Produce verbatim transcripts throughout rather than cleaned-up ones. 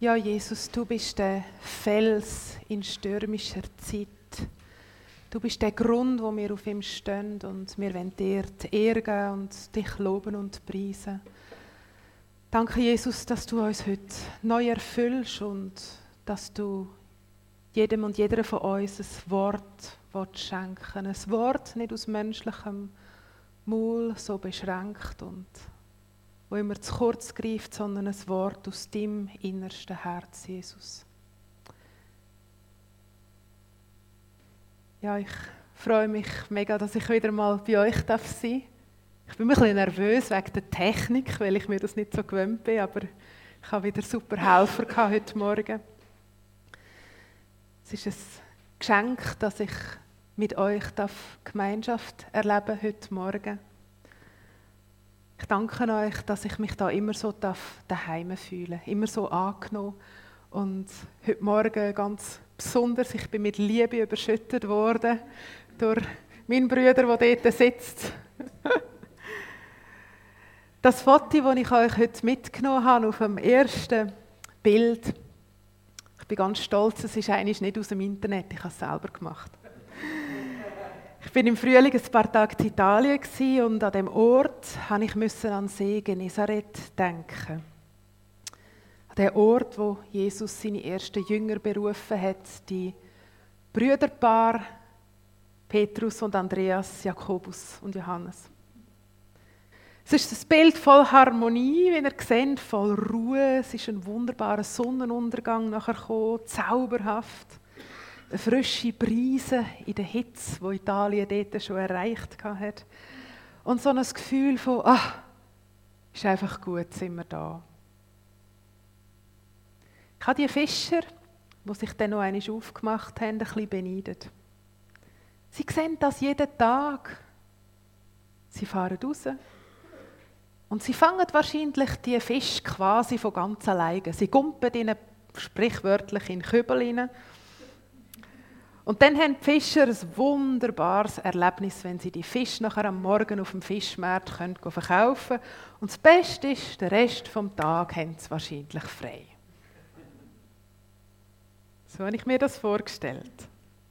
Ja, Jesus, du bist der Fels in stürmischer Zeit. Du bist der Grund, wo wir auf ihm stehen und wir wollen dir die Ehre geben und dich loben und preisen. Danke, Jesus, dass du uns heute neu erfüllst und dass du jedem und jeder von uns ein Wort schenken willst. Ein Wort nicht aus menschlichem Maul so beschränkt und wo immer zu kurz greift, sondern ein Wort aus deinem innersten Herz, Jesus. Ja, ich freue mich mega, dass ich wieder mal bei euch sein darf. Ich bin ein bisschen nervös wegen der Technik, weil ich mir das nicht so gewöhnt bin, aber ich habe wieder super Helfer gehabt heute Morgen. Es ist ein Geschenk, dass ich mit euch Gemeinschaft erleben darf heute Morgen. Ich danke euch, dass ich mich da immer so daheim fühle, immer so angenommen. Und heute Morgen ganz besonders, ich bin mit Liebe überschüttet worden durch meinen Bruder, der dort sitzt. Das Foto, das ich euch heute mitgenommen habe, auf dem ersten Bild, ich bin ganz stolz, es ist eigentlich nicht aus dem Internet, ich habe es selber gemacht. Ich war im Frühling ein paar Tage in Italien und an diesem Ort musste ich an den See Genezareth denken. An den Ort, wo Jesus seine ersten Jünger berufen hat, die Brüderpaar Petrus und Andreas, Jakobus und Johannes. Es ist ein Bild voll Harmonie, wie ihr seht, voll Ruhe. Es ist ein wunderbarer Sonnenuntergang nachher gekommen, zauberhaft. Eine frische Brise in der Hitze, die Italien dort schon erreicht hat. Und so ein Gefühl von, ah, ist einfach gut, sind wir da. Ich habe die Fischer, die sich dann noch einmal aufgemacht haben, ein bisschen beneidet. Sie sehen das jeden Tag. Sie fahren raus. Und sie fangen wahrscheinlich die Fische quasi von ganz alleine. Sie gumpen ihnen sprichwörtlich in den Kübel rein. Und dann haben die Fischer ein wunderbares Erlebnis, wenn sie die Fische nachher am Morgen auf dem Fischmarkt können verkaufen können. Und das Beste ist, den Rest des Tages haben sie wahrscheinlich frei. So habe ich mir das vorgestellt.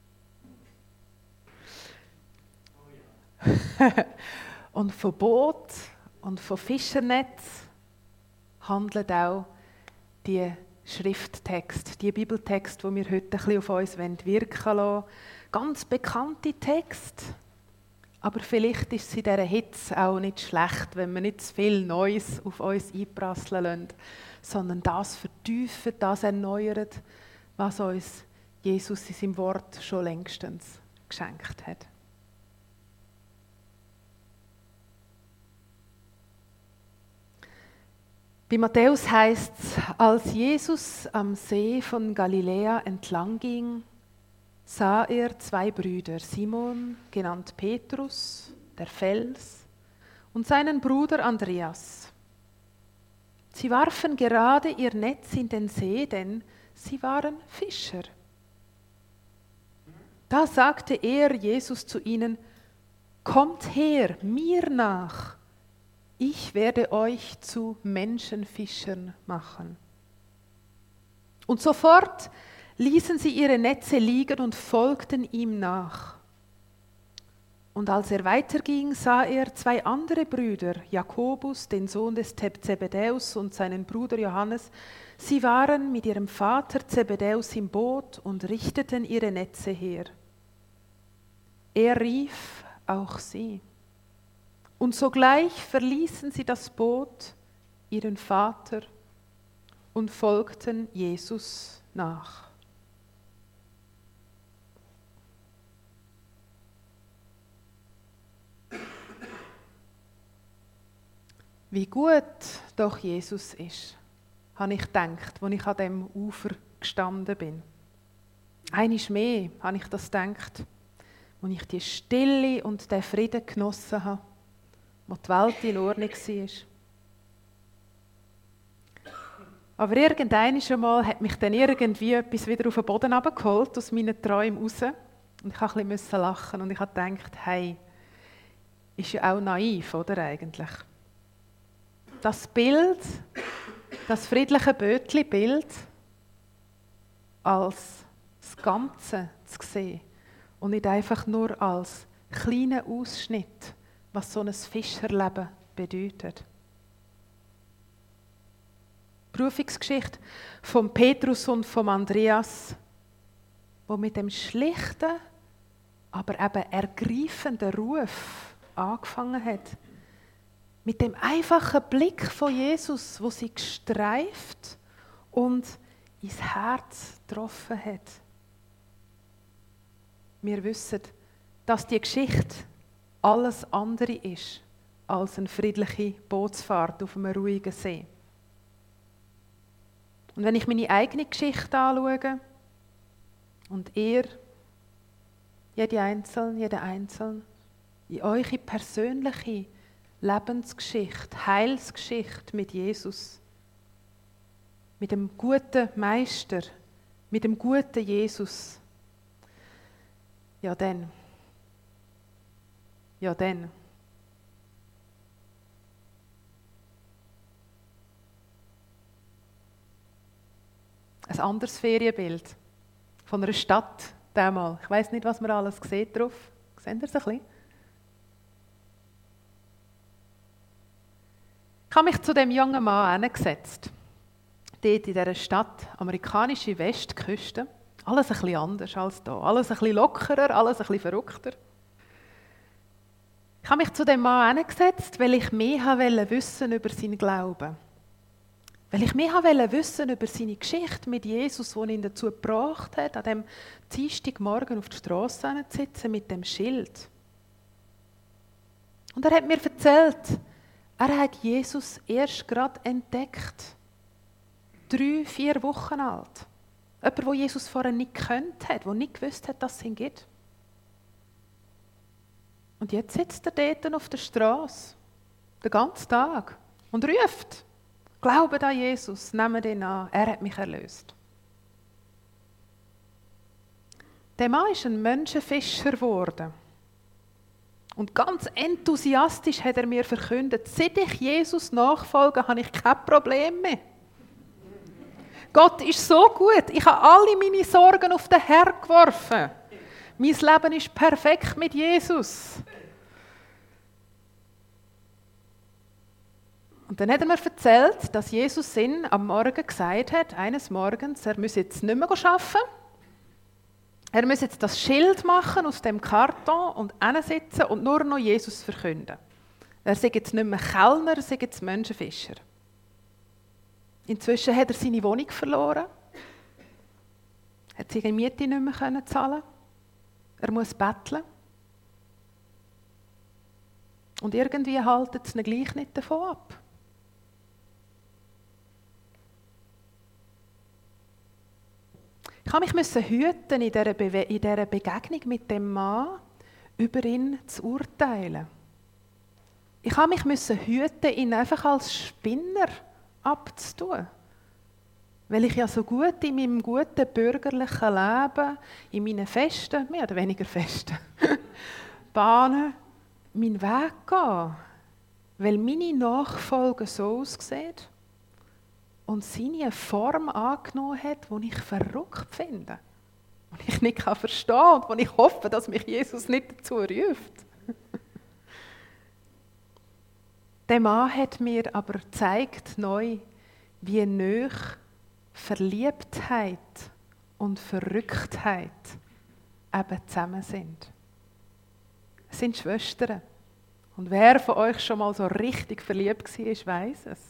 Und von Boot und von Fischernetz handelt auch die Schrifttext, die Bibeltext, die wir heute ein bisschen auf uns wirken lassen. Ganz bekannte Text. Aber vielleicht ist es in dieser Hitze auch nicht schlecht, wenn wir nicht zu viel Neues auf uns einprasseln lassen, sondern das vertiefen, das erneuern, was uns Jesus in seinem Wort schon längstens geschenkt hat. Bei Matthäus heißt es, als Jesus am See von Galiläa entlang ging, sah er zwei Brüder, Simon, genannt Petrus, der Fels, und seinen Bruder Andreas. Sie warfen gerade ihr Netz in den See, denn sie waren Fischer. Da sagte er, Jesus, zu ihnen, kommt her, mir nach. Ich werde euch zu Menschenfischern machen. Und sofort ließen sie ihre Netze liegen und folgten ihm nach. Und als er weiterging, sah er zwei andere Brüder, Jakobus, den Sohn des Zebedäus, und seinen Bruder Johannes. Sie waren mit ihrem Vater Zebedäus im Boot und richteten ihre Netze her. Er rief auch sie. Und sogleich verließen sie das Boot, ihren Vater, und folgten Jesus nach. Wie gut doch Jesus ist, habe ich gedacht, als ich an diesem Ufer gestanden bin. Einmal mehr habe ich das gedacht, als ich die Stille und den Frieden genossen habe, wo die Welt in Ordnung war. Aber irgendwann einmal hat mich dann irgendwie etwas wieder auf den Boden runtergeholt, aus meinen Träumen raus. Und ich musste ein bisschen lachen und ich habe gedacht, hey, ist ja auch naiv, oder eigentlich? Das Bild, das friedliche Bötli-Bild, als das Ganze zu sehen und nicht einfach nur als kleinen Ausschnitt, was so ein Fischerleben bedeutet. Die Berufungsgeschichte von Petrus und von Andreas, wo mit dem schlichten, aber eben ergreifenden Ruf angefangen hat. Mit dem einfachen Blick von Jesus, wo sie gestreift und ins Herz getroffen hat. Wir wissen, dass die Geschichte alles andere ist als eine friedliche Bootsfahrt auf einem ruhigen See. Und wenn ich meine eigene Geschichte anschaue und ihr, jede Einzelne, jeder Einzelne, in eure persönliche Lebensgeschichte, Heilsgeschichte mit Jesus, mit dem guten Meister, mit dem guten Jesus, ja dann, ja dann. Ein anderes Ferienbild von einer Stadt damals. Ich weiss nicht, was man alles sieht drauf. Seht ihr es ein bisschen? Ich habe mich zu dem jungen Mann hingesetzt. Dort in dieser Stadt, amerikanische Westküste. Alles ein bisschen anders als hier. Alles ein bisschen lockerer, alles ein bisschen verrückter. Ich habe mich zu dem Mann hingesetzt, weil ich mehr wissen über seinen Glauben. Weil ich mehr wissen über seine Geschichte mit Jesus, die ihn dazu gebracht hat, an dem Dienstagmorgen auf der Straße zu sitzen mit dem Schild. Und er hat mir erzählt, er hat Jesus erst gerade entdeckt. Drei, vier Wochen alt. Jemand, der Jesus vorher nicht gekannt hat, der nicht gewusst hat, dass es ihn gibt. Und jetzt sitzt er dort auf der Straße, den ganzen Tag, und ruft: Glaubt an Jesus, nehmt ihn an, er hat mich erlöst. Der Mann ist ein Menschenfischer geworden. Und ganz enthusiastisch hat er mir verkündet: Seit ich Jesus nachfolge, habe ich kein Problem mehr. Gott ist so gut, ich habe alle meine Sorgen auf den Herrn geworfen. Mein Leben ist perfekt mit Jesus. Und dann hat er mir erzählt, dass Jesus ihn am Morgen gesagt hat, eines Morgens, er müsse jetzt nicht mehr arbeiten. Er müsse jetzt das Schild machen aus dem Karton und hinsitzen und nur noch Jesus verkünden. Er sei jetzt nicht mehr Kellner, er sei jetzt Menschenfischer. Inzwischen hat er seine Wohnung verloren. Er hat seine Miete nicht mehr zahlen. Er muss betteln. Und irgendwie haltet es ihn gleich nicht davon ab. Ich musste mich hüten, in dieser, Bewe- in dieser Begegnung mit dem Mann über ihn zu urteilen. Ich musste mich hüten, ihn einfach als Spinner abzutun. Weil ich ja so gut in meinem guten bürgerlichen Leben, in meinen festen, mehr oder weniger festen Bahnen, meinen Weg gehe. Weil meine Nachfolge so aussieht und seine Form angenommen hat, die ich verrückt finde. Und ich nicht verstehen kann und wo ich hoffe, dass mich Jesus nicht dazu ruft. Der Mann hat mir aber gezeigt, neu, wie nahe Verliebtheit und Verrücktheit eben zusammen sind. Es sind Schwestern. Und wer von euch schon mal so richtig verliebt war, weiss es.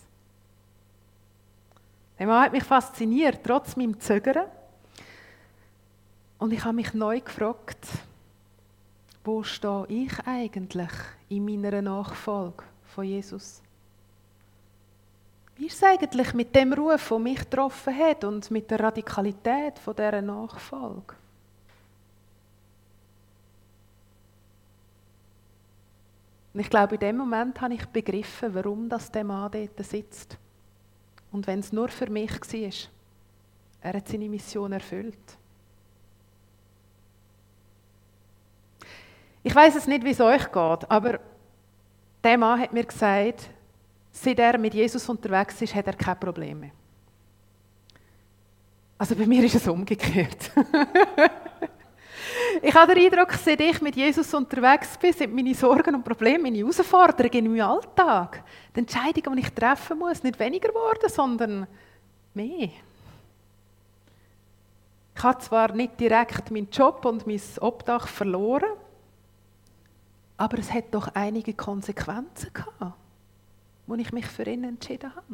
Der Mann hat mich fasziniert, trotz meinem Zögern. Und ich habe mich neu gefragt, wo stehe ich eigentlich in meiner Nachfolge von Jesus? Wie ist es eigentlich mit dem Ruf, der mich getroffen hat und mit der Radikalität von dieser Nachfolge? Und ich glaube, in dem Moment habe ich begriffen, warum das der Mann dort sitzt. Und wenn es nur für mich war, er hat seine Mission erfüllt. Ich weiss es nicht, wie es euch geht, aber der Mann hat mir gesagt, seit er mit Jesus unterwegs ist, hat er kein Problem mehr. Also bei mir ist es umgekehrt. Ich habe den Eindruck, seit ich mit Jesus unterwegs bin, sind meine Sorgen und Probleme, meine Herausforderungen in meinem Alltag, die Entscheidungen, die ich treffen muss, nicht weniger geworden, sondern mehr. Ich habe zwar nicht direkt meinen Job und mein Obdach verloren, aber es hat doch einige Konsequenzen gehabt, wo ich mich für ihn entschieden habe.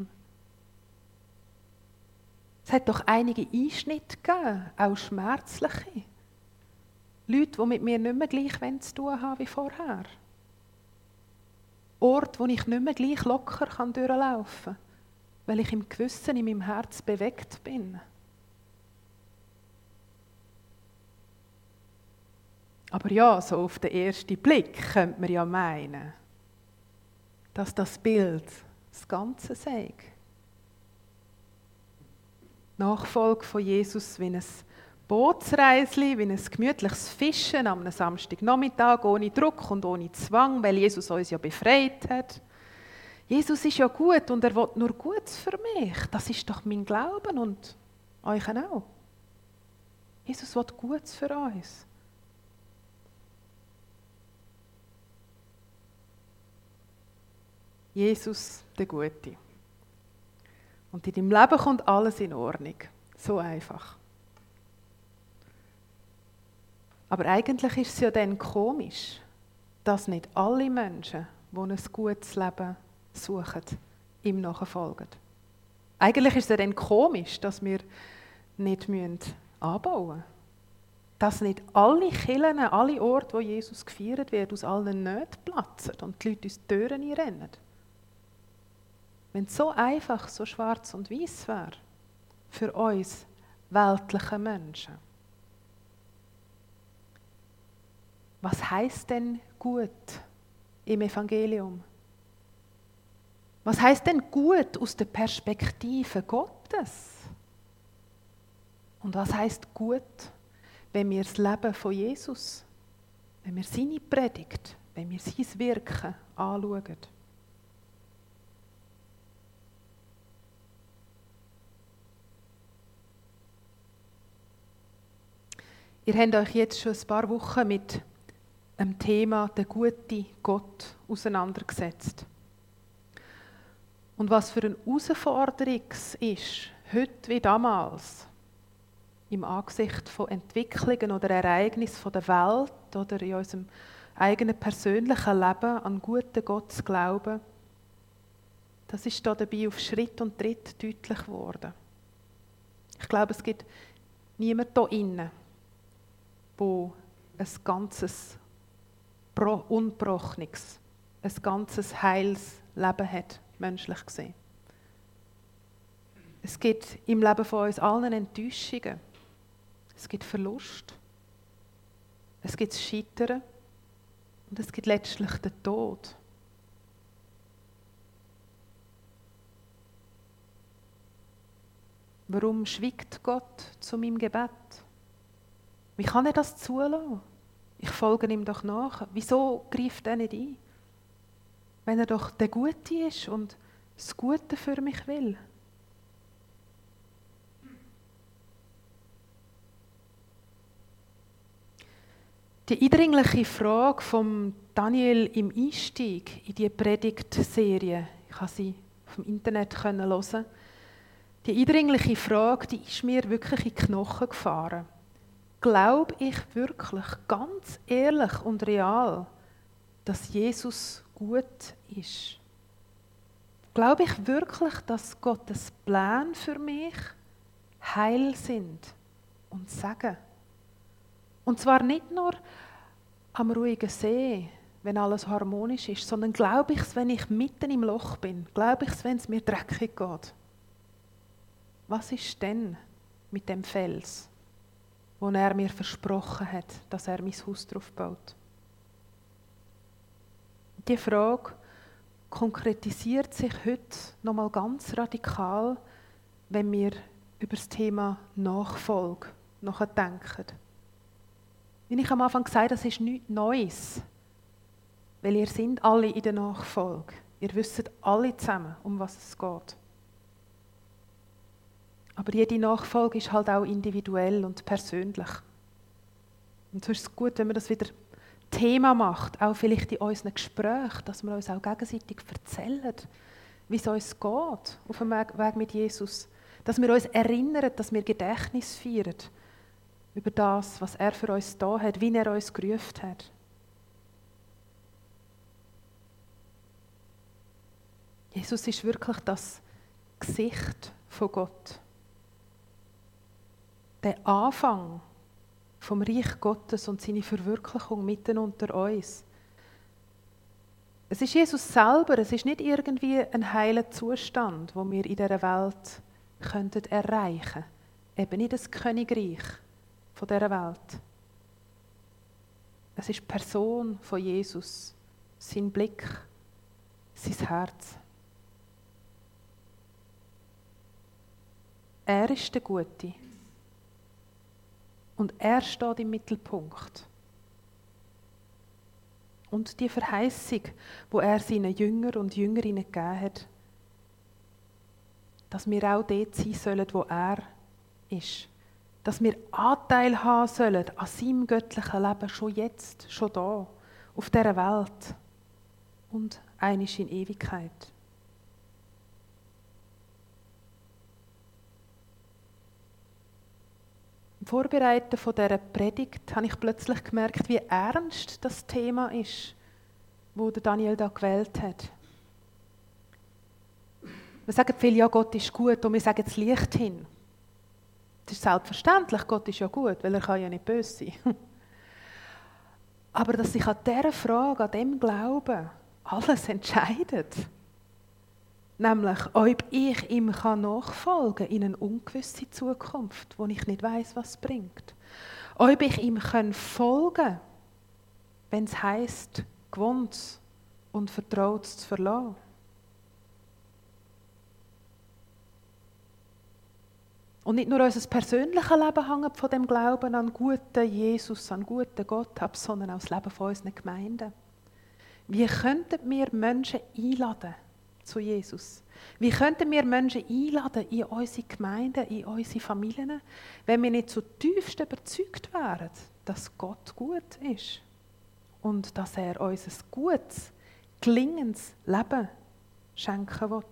Es hat doch einige Einschnitte gegeben, auch schmerzliche. Leute, die mit mir nicht mehr gleich zu tun haben wie vorher. Orte, wo ich nicht mehr gleich locker durchlaufen kann, weil ich im Gewissen, in meinem Herz bewegt bin. Aber ja, so auf den ersten Blick könnte man ja meinen, dass das Bild das Ganze sei. Nachfolge von Jesus wie ein Bootsreisli, wie ein gemütliches Fischen am Samstagnachmittag, ohne Druck und ohne Zwang, weil Jesus uns ja befreit hat. Jesus ist ja gut und er will nur Gutes für mich. Das ist doch mein Glauben und euch auch. Jesus will Gutes für uns. Jesus, der Gute. Und in deinem Leben kommt alles in Ordnung. So einfach. Aber eigentlich ist es ja dann komisch, dass nicht alle Menschen, die ein gutes Leben suchen, ihm nachfolgen. Eigentlich ist es ja dann komisch, dass wir nicht anbauen müssen. Dass nicht alle Kirchen, alle Orte, wo Jesus gefeiert wird, aus allen Nöten platzen und die Leute uns die Türen einrennen. Wenn es so einfach, so schwarz und weiß wäre, für uns weltliche Menschen. Was heisst denn gut im Evangelium? Was heisst denn gut aus der Perspektive Gottes? Und was heisst gut, wenn wir das Leben von Jesus, wenn wir seine Predigt, wenn wir sein Wirken anschauen? Ihr habt euch jetzt schon ein paar Wochen mit dem Thema der gute Gott auseinandergesetzt. Und was für eine Herausforderung es ist, heute wie damals, im Angesicht von Entwicklungen oder Ereignissen der Welt oder in unserem eigenen persönlichen Leben an guten Gott zu glauben, das ist da dabei auf Schritt und Tritt deutlich geworden. Ich glaube, es gibt niemanden hier innen, wo ein ganzes ungebrochenes, ein ganzes heiles Leben hat, menschlich gesehen. Es gibt im Leben von uns allen Enttäuschungen. Es gibt Verlust. Es gibt das Scheitern. Und es gibt letztlich den Tod. Warum schweigt Gott zu meinem Gebet? Wie kann er das zulassen? Ich folge ihm doch nach. Wieso greift er nicht ein? Wenn er doch der Gute ist und das Gute für mich will. Die eindringliche Frage von Daniel im Einstieg in die Predigtserie, ich habe sie auf dem Internet hören, die eindringliche Frage, die ist mir wirklich in die Knochen gefahren. Glaube ich wirklich, ganz ehrlich und real, dass Jesus gut ist? Glaube ich wirklich, dass Gottes Pläne für mich heil sind und Segen? Und zwar nicht nur am ruhigen See, wenn alles harmonisch ist, sondern glaube ich es, wenn ich mitten im Loch bin? Glaube ich es, wenn es mir dreckig geht? Was ist denn mit dem Fels, wo er mir versprochen hat, dass er mein Haus drauf baut? Die Frage konkretisiert sich heute nochmal ganz radikal, wenn wir über das Thema Nachfolge nachdenken. Wie ich am Anfang gesagt habe, das ist nichts Neues, weil ihr seid alle in der Nachfolge. Ihr wisst alle zusammen, um was es geht. Aber jede Nachfolge ist halt auch individuell und persönlich. Und so ist es gut, wenn man das wieder Thema macht, auch vielleicht in unseren Gesprächen, dass wir uns auch gegenseitig erzählen, wie es uns geht auf dem Weg mit Jesus. Dass wir uns erinnern, dass wir Gedächtnis feiern über das, was er für uns da hat, wie er uns gerufen hat. Jesus ist wirklich das Gesicht von Gott. Der Anfang vom Reich Gottes und seine Verwirklichung mitten unter uns. Es ist Jesus selber, es ist nicht irgendwie ein heiler Zustand, wo wir in dieser Welt könnten erreichen. Eben nicht das Königreich von dieser Welt. Es ist die Person von Jesus, sein Blick, sein Herz. Er ist der Gute. Und er steht im Mittelpunkt. Und die Verheißung, die er seinen Jüngern und Jüngerinnen gegeben hat, dass wir auch dort sein sollen, wo er ist. Dass wir Anteil haben sollen an seinem göttlichen Leben, schon jetzt, schon da, auf dieser Welt und einmal in Ewigkeit. Im Vorbereiten von dieser Predigt habe ich plötzlich gemerkt, wie ernst das Thema ist, das Daniel da gewählt hat. Wir sagen viele, ja, Gott ist gut, und wir sagen das Licht hin. Das ist selbstverständlich, Gott ist ja gut, weil er kann ja nicht böse sein. Aber dass sich an dieser Frage, an diesem Glauben, alles entscheidet. Nämlich, ob ich ihm nachfolgen kann in eine ungewisse Zukunft, wo ich nicht weiss, was es bringt. Ob ich ihm folgen kann, wenn es heisst, Gewohntes und Vertrautes zu verlassen. Und nicht nur unser persönliches Leben hängt von dem Glauben an guten Jesus, an guten Gott ab, sondern auch das Leben von unseren Gemeinden. Wie könnten wir Menschen einladen zu Jesus? Wie könnten wir Menschen einladen in unsere Gemeinden, in unsere Familien, wenn wir nicht zutiefst überzeugt wären, dass Gott gut ist und dass er uns ein gutes, gelingendes Leben schenken will?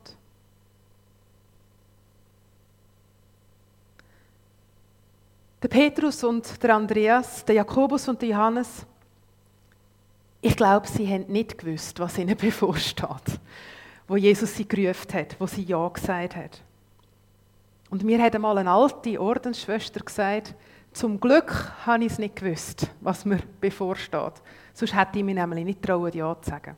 Der Petrus und der Andreas, der Jakobus und der Johannes, ich glaube, sie haben nicht gewusst, was ihnen bevorsteht, wo Jesus sie gerufen hat, wo sie Ja gesagt hat. Und mir hat einmal eine alte Ordensschwester gesagt, zum Glück habe ich es nicht gewusst, was mir bevorsteht. Sonst hätte ich mich nämlich nicht trauen, Ja zu sagen.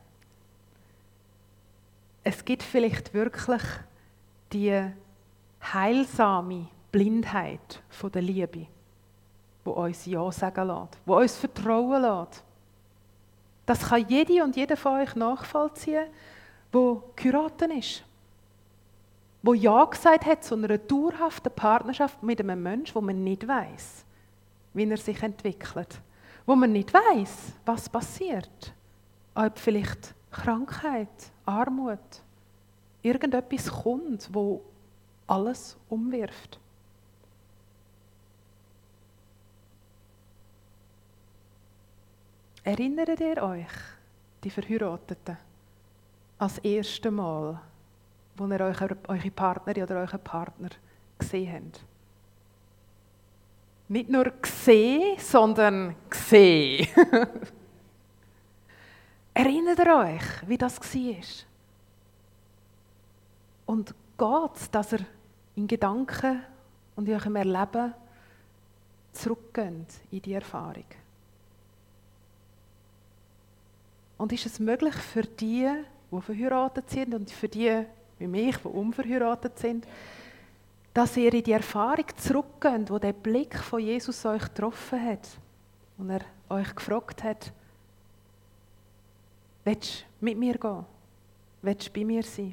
Es gibt vielleicht wirklich die heilsame Blindheit von der Liebe, die uns Ja sagen lässt, die uns vertrauen lässt. Das kann jede und jeder von euch nachvollziehen, der geheiratet ist. Der Ja gesagt hat zu einer dauerhaften Partnerschaft mit einem Menschen, wo man nicht weiss, wie er sich entwickelt. Wo man nicht weiss, was passiert. Ob vielleicht Krankheit, Armut, irgendetwas kommt, wo alles umwirft. Erinnert ihr euch, die Verheirateten, an das erste Mal, wo ihr eure Partnerin oder euren Partner gesehen habt? Nicht nur gesehen, sondern gesehen. Erinnert ihr euch, wie das war? Und geht es, dass ihr in Gedanken und in eurem Erleben zurückgeht in die Erfahrung? Und ist es möglich für die, die verheiratet sind und für die wie mich, die unverheiratet sind, dass ihr in die Erfahrung zurückgeht, wo der Blick von Jesus euch getroffen hat und er euch gefragt hat, willst du mit mir gehen? Willst du bei mir sein?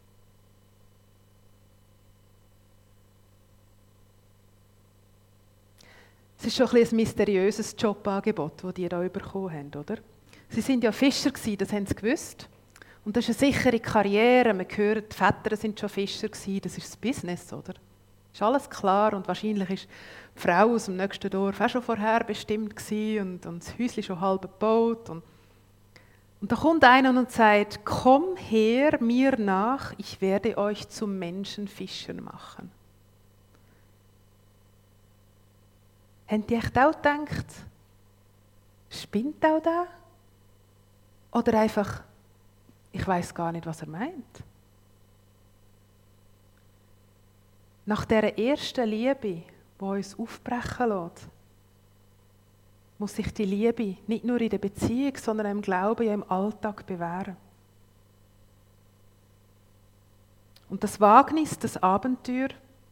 Es ist schon ein, ein mysteriöses Jobangebot, das die hier bekommen haben, oder? Sie waren ja Fischer, das haben sie gewusst. Und das ist eine sichere Karriere. Man hört, die Väter waren schon Fischer, das ist das Business, oder? Das Ist alles klar und wahrscheinlich ist die Frau aus dem nächsten Dorf auch schon vorher bestimmt gewesen und, und das Häuschen schon halb gebaut. Und, und da kommt einer und sagt, komm her mir nach, ich werde euch zu Menschenfischern machen. Haben die echt auch gedacht, spinnt auch da? Oder einfach, ich weiß gar nicht, was er meint. Nach dieser ersten Liebe, die uns aufbrechen lässt, muss sich die Liebe nicht nur in der Beziehung, sondern im Glauben, ja im Alltag bewähren. Und das Wagnis, das Abenteuer,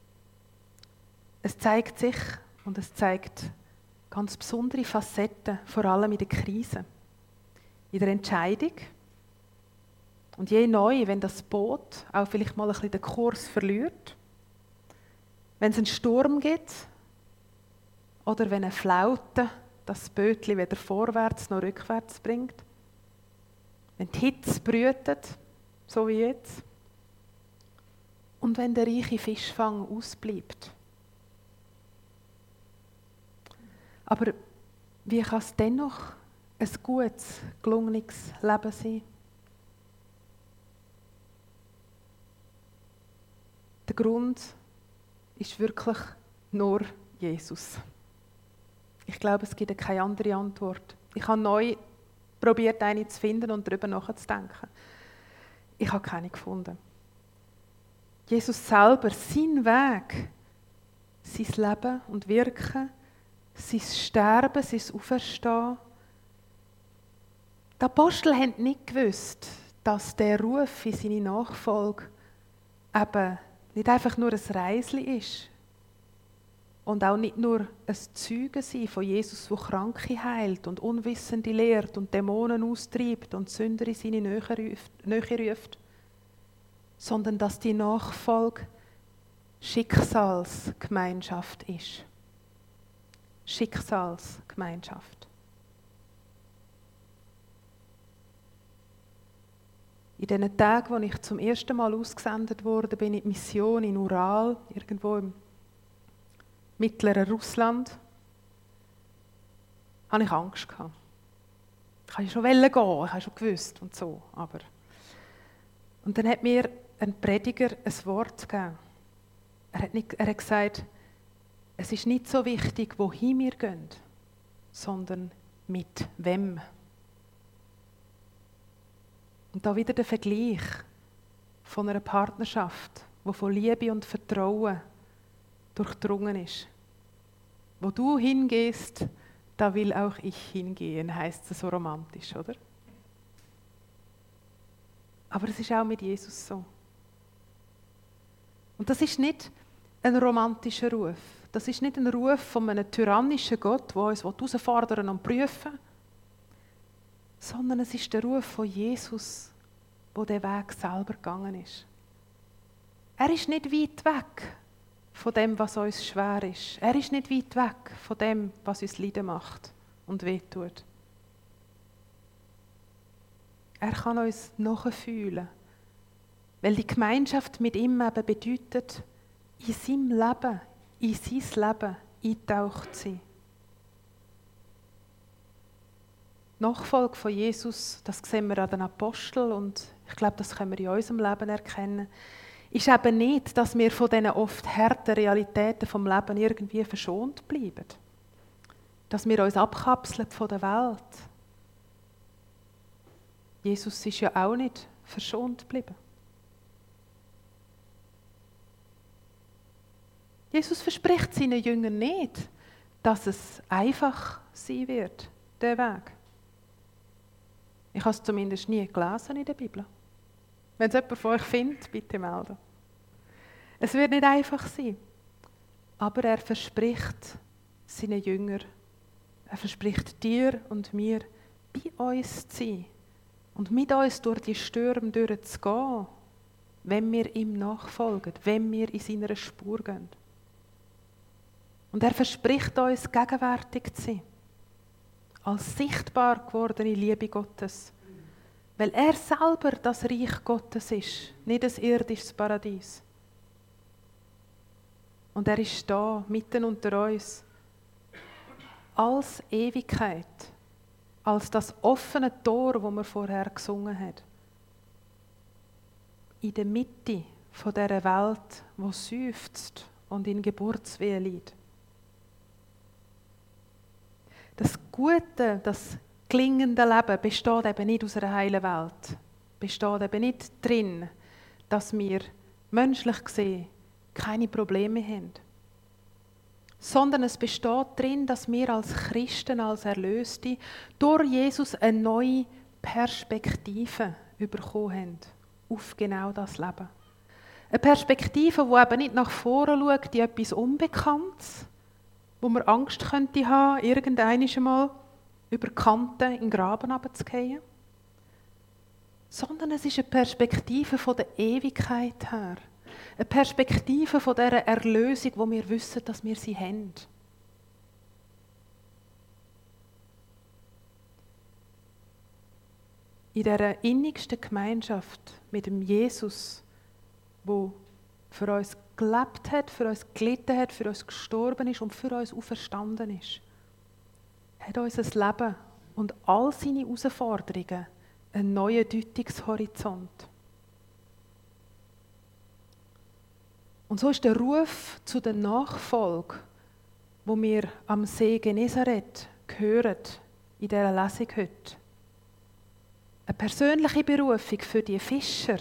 es zeigt sich und es zeigt ganz besondere Facetten, vor allem in der Krise, in der Entscheidung. Und je neu, wenn das Boot auch vielleicht mal ein bisschen den Kurs verliert, wenn es einen Sturm gibt oder wenn eine Flaute das Bötchen weder vorwärts noch rückwärts bringt, wenn die Hitze brütet, so wie jetzt, und wenn der reiche Fischfang ausbleibt. Aber wie kann es dennoch ein gutes, gelungenes Leben sein? Der Grund ist wirklich nur Jesus. Ich glaube, es gibt keine andere Antwort. Ich habe neu probiert, eine zu finden und darüber nachzudenken. Ich habe keine gefunden. Jesus selber, sein Weg, sein Leben und Wirken, sein Sterben, sein Auferstehen. Die Apostel haben nicht gewusst, dass der Ruf in seine Nachfolge eben nicht einfach nur ein Reisli ist und auch nicht nur ein Zeugen sein von Jesus, der Kranke heilt und Unwissende lehrt und Dämonen austreibt und Sünder in seine Nähe ruft, Nähe ruft, sondern dass die Nachfolge Schicksalsgemeinschaft ist. Schicksalsgemeinschaft. In diesen Tagen, als ich zum ersten Mal ausgesendet wurde, bin ich in die Mission in Ural, irgendwo im mittleren Russland, hatte ich Angst gehabt. Ich wollte schon gehen, ich habe schon gewusst und so. Aber und dann hat mir ein Prediger ein Wort gegeben. Er hat, nicht, er hat gesagt, es ist nicht so wichtig, wohin wir gehen, sondern mit wem. Und da wieder der Vergleich von einer Partnerschaft, die von Liebe und Vertrauen durchdrungen ist. Wo du hingehst, da will auch ich hingehen, heisst es so romantisch, oder? Aber es ist auch mit Jesus so. Und das ist nicht ein romantischer Ruf. Das ist nicht ein Ruf von einem tyrannischen Gott, der uns herausfordern und prüfen will, sondern es ist der Ruf von Jesus, der den Weg selber gegangen ist. Er ist nicht weit weg von dem, was uns schwer ist. Er ist nicht weit weg von dem, was uns Leiden macht und wehtut. Er kann uns nachfühlen, weil die Gemeinschaft mit ihm eben bedeutet, in seinem Leben, in sein Leben eingetaucht zu sein. Die Nachfolge von Jesus, das sehen wir an den Aposteln und ich glaube, das können wir in unserem Leben erkennen, ist eben nicht, dass wir von diesen oft harten Realitäten vom Leben irgendwie verschont bleiben. Dass wir uns abkapseln von der Welt. Jesus ist ja auch nicht verschont geblieben. Jesus verspricht seinen Jüngern nicht, dass es einfach sein wird, der Weg. Ich habe es zumindest nie gelesen in der Bibel. Wenn es jemand von euch findet, bitte melden. Es wird nicht einfach sein, aber er verspricht seinen Jüngern, er verspricht dir und mir, bei uns zu sein und mit uns durch die Stürme durchzugehen, wenn wir ihm nachfolgen, wenn wir in seiner Spur gehen. Und er verspricht uns, gegenwärtig zu sein, als sichtbar gewordene Liebe Gottes, weil er selber das Reich Gottes ist, nicht ein irdisches Paradies. Und er ist da, mitten unter uns. Als Ewigkeit, als das offene Tor, wo wir vorher gesungen haben. In der Mitte von dieser Welt, wo seufzt und in Geburtswehe liegt. Das gute, das gelingende Leben besteht eben nicht aus einer heilen Welt. Besteht eben nicht drin, dass wir menschlich gesehen keine Probleme haben. Sondern es besteht darin, dass wir als Christen, als Erlöste, durch Jesus eine neue Perspektive bekommen haben auf genau das Leben. Eine Perspektive, die eben nicht nach vorne schaut, in etwas Unbekanntes, wo man Angst könnte haben, irgendwann einmal über die Kanten in den Graben runterzufallen. Sondern es ist eine Perspektive von der Ewigkeit her. Eine Perspektive von dieser Erlösung, wo wir wissen, dass wir sie haben. In dieser innigsten Gemeinschaft mit dem Jesus, der für uns gelebt hat, für uns gelitten hat, für uns gestorben ist und für uns auferstanden ist, hat unser Leben und all seine Herausforderungen einen neuen Deutungshorizont. Und so ist der Ruf zu der Nachfolge, wo wir am See Genezareth hören, in dieser Lesung heute, eine persönliche Berufung für die Fischer.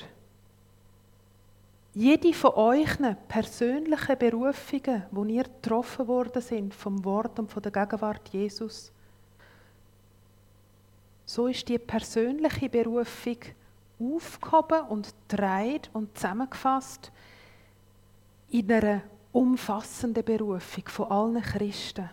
Jede von euch persönlichen Berufungen, wo ihr getroffen worden sind vom Wort und von der Gegenwart Jesus, so ist die persönliche Berufung aufgehoben und getragen und zusammengefasst in einer umfassenden Berufung von allen Christen.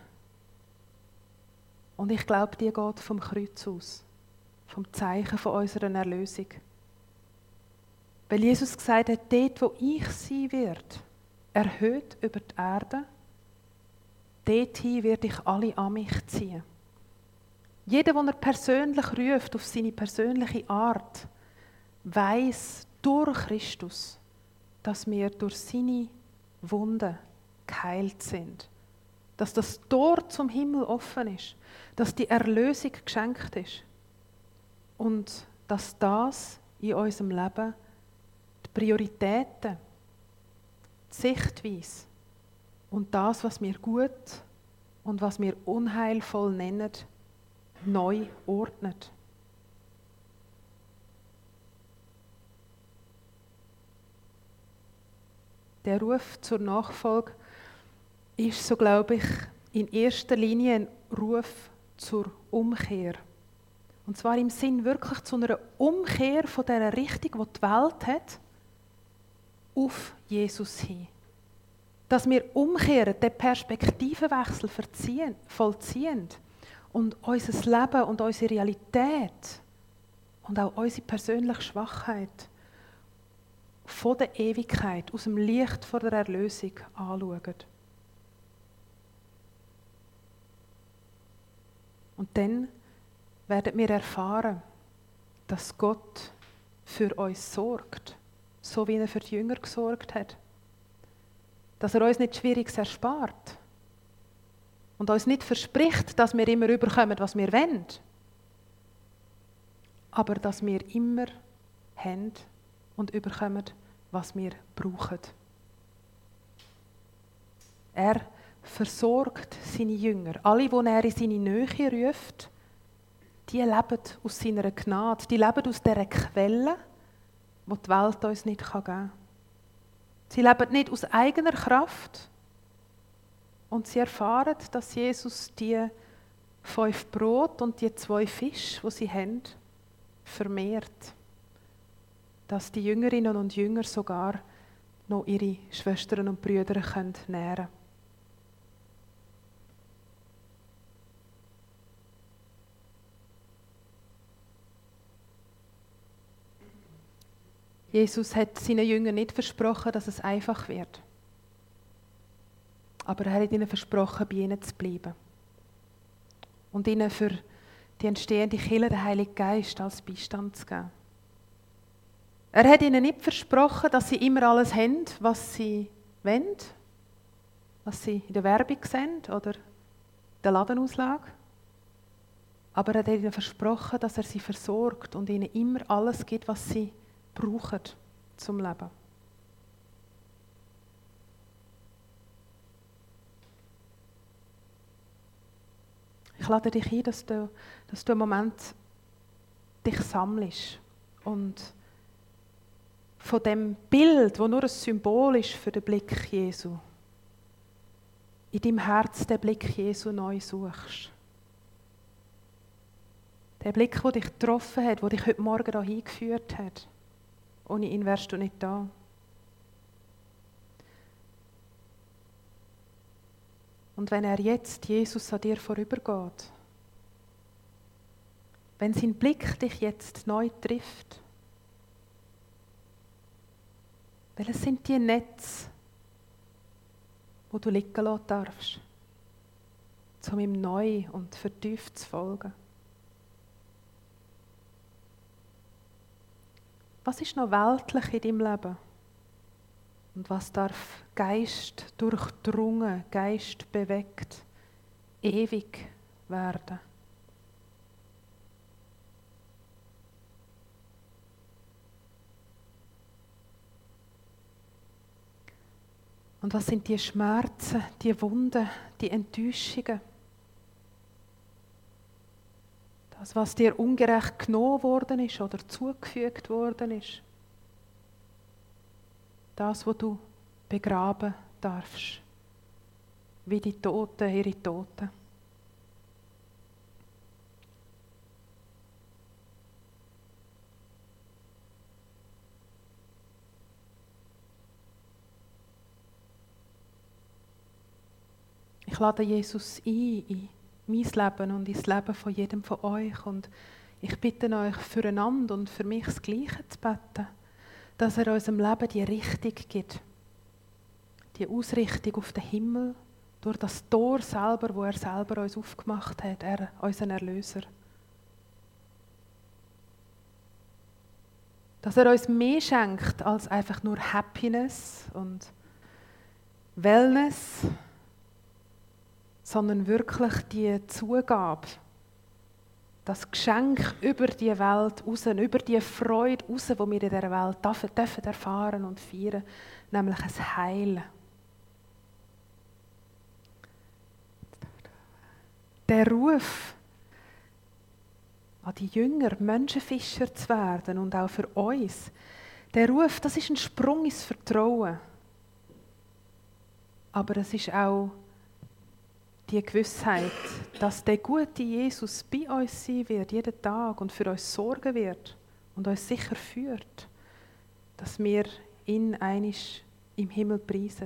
Und ich glaube, die geht vom Kreuz aus, vom Zeichen von unserer Erlösung. Weil Jesus gesagt hat, dort, wo ich sein werde, erhöht über die Erde, dorthin werde ich alle an mich ziehen. Jeder, den er persönlich ruft, auf seine persönliche Art, weiss durch Christus, dass wir durch seine Wunden geheilt sind. Dass das Tor zum Himmel offen ist. Dass die Erlösung geschenkt ist. Und dass das in unserem Leben die Prioritäten, die Sichtweise und das, was wir gut und was wir unheilvoll nennen, neu ordnet. Der Ruf zur Nachfolge ist, so glaube ich, in erster Linie ein Ruf zur Umkehr. Und zwar im Sinn wirklich zu einer Umkehr von dieser Richtung, die die Welt hat, auf Jesus hin. Dass wir umkehren, den Perspektivenwechsel vollziehen und unser Leben und unsere Realität und auch unsere persönliche Schwachheit von der Ewigkeit, aus dem Licht vor der Erlösung anschauen. Und dann werden wir erfahren, dass Gott für uns sorgt, so wie er für die Jünger gesorgt hat. Dass er uns nicht Schwieriges erspart und uns nicht verspricht, dass wir immer überkommen, was wir wollen, aber dass wir immer haben und überkommen, was wir brauchen. Er versorgt seine Jünger. Alle, die er in seine Nähe ruft, die leben aus seiner Gnade. Die leben aus dieser Quelle, die die Welt uns nicht geben kann. Sie leben nicht aus eigener Kraft und sie erfahren, dass Jesus die fünf Brot und die zwei Fische, die sie haben, vermehrt. Dass die Jüngerinnen und Jünger sogar noch ihre Schwestern und Brüder nähren können. Jesus hat seinen Jüngern nicht versprochen, dass es einfach wird. Aber er hat ihnen versprochen, bei ihnen zu bleiben. Und ihnen für die entstehende Kirche den Heiligen Geist als Beistand zu geben. Er hat ihnen nicht versprochen, dass sie immer alles haben, was sie wollen. was sie in der Werbung sehen oder in der Ladenauslage. Aber er hat ihnen versprochen, dass er sie versorgt und ihnen immer alles gibt, was sie brauchen zum Leben. Ich lade dich ein, dass du, dass du einen Moment dich sammelst und von dem Bild, das nur ein Symbol ist für den Blick Jesu, in deinem Herz den Blick Jesu neu suchst. Der Blick, der dich getroffen hat, der dich heute Morgen hier hingeführt hat. Ohne ihn wärst du nicht da. Und wenn er jetzt, Jesus, an dir vorübergeht, wenn sein Blick dich jetzt neu trifft, welches sind die Netze, wo du liegen lassen darfst, um ihm neu und vertieft zu folgen? Was ist noch weltlich in deinem Leben? Und was darf Geist durchdrungen, Geist bewegt, ewig werden? Und was sind die Schmerzen, die Wunden, die Enttäuschungen? Das, was dir ungerecht genommen worden ist oder zugefügt worden ist. Das, was du begraben darfst. Wie die Toten, ihre Toten. Ich lade Jesus ein in mein Leben und ins Leben von jedem von euch. Und ich bitte euch, füreinander und für mich das Gleiche zu beten, dass er unserem Leben die Richtung gibt. Die Ausrichtung auf den Himmel, durch das Tor selber, wo er selber uns aufgemacht hat, er, unseren Erlöser. Dass er uns mehr schenkt als einfach nur Happiness und Wellness, sondern wirklich die Zugabe, das Geschenk über die Welt raus, über die Freude raus, die wir in dieser Welt dürfen erfahren und feiern, nämlich ein Heil. Der Ruf an die Jünger, Menschenfischer zu werden und auch für uns, der Ruf, das ist ein Sprung ins Vertrauen. Aber es ist auch die Gewissheit, dass der gute Jesus bei uns sein wird, jeden Tag und für uns sorgen wird und uns sicher führt, dass wir ihn einisch im Himmel preisen.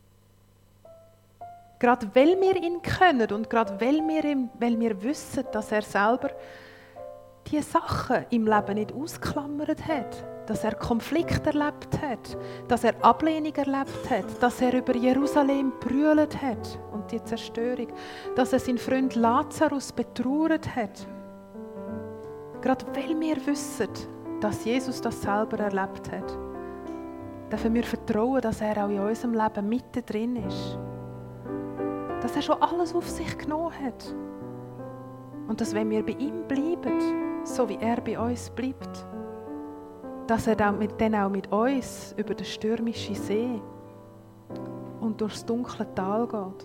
Gerade weil wir ihn können und gerade weil wir, ihm, weil wir wissen, dass er selber die Sachen im Leben nicht ausklammert hat, dass er Konflikt erlebt hat, dass er Ablehnung erlebt hat, dass er über Jerusalem brüllt hat und die Zerstörung, dass er seinen Freund Lazarus betrauert hat. Gerade weil wir wissen, dass Jesus das selber erlebt hat, dürfen wir vertrauen, dass er auch in unserem Leben mittendrin ist. Dass er schon alles auf sich genommen hat. Und dass, wenn wir bei ihm bleiben, so wie er bei uns bleibt, dass er dann, mit, dann auch mit uns über den stürmischen See und durchs dunkle Tal geht.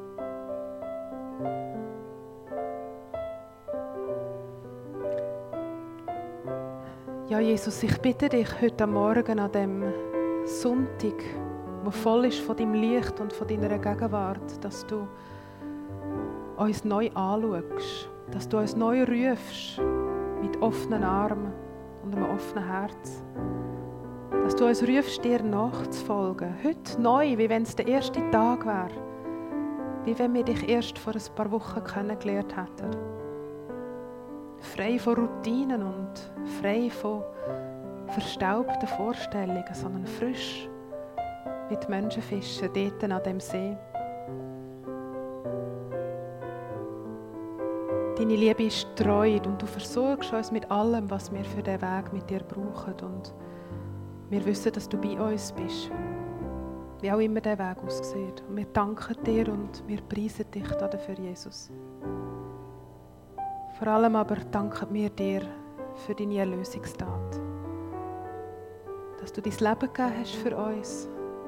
Ja, Jesus, ich bitte dich heute Morgen an dem Sonntag, wo voll ist von deinem Licht und von deiner Gegenwart, dass du uns neu anschaust, dass du uns neu rufst mit offenen Armen und einem offenen Herz. Dass du uns rufst, dir nachzufolgen. Heute neu, wie wenn es der erste Tag wäre. Wie wenn wir dich erst vor ein paar Wochen kennengelernt hätten. Frei von Routinen und frei von verstaubten Vorstellungen, sondern frisch mit Menschenfischen dort an dem See. Deine Liebe ist treu und du versorgst uns mit allem, was wir für diesen Weg mit dir brauchen. Und wir wissen, dass du bei uns bist. wie auch immer der Weg aussieht. Und wir danken dir und wir preisen dich dafür, Jesus. Vor allem aber danken wir dir für deine Erlösungstat. Dass du dein Leben gegeben hast für uns.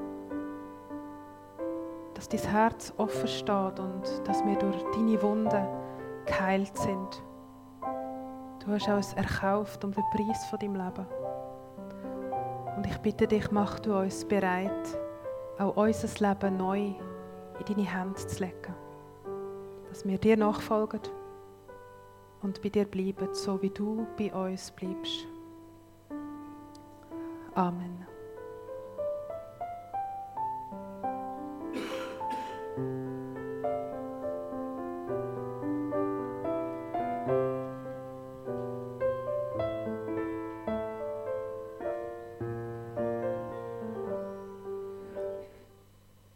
Dass dein Herz offen steht und dass wir durch deine Wunden geheilt sind. Du hast uns erkauft um den Preis von deinem Leben. Und ich bitte dich, mach du uns bereit, auch unser Leben neu in deine Hände zu legen. Dass wir dir nachfolgen und bei dir bleiben, so wie du bei uns bleibst. Amen.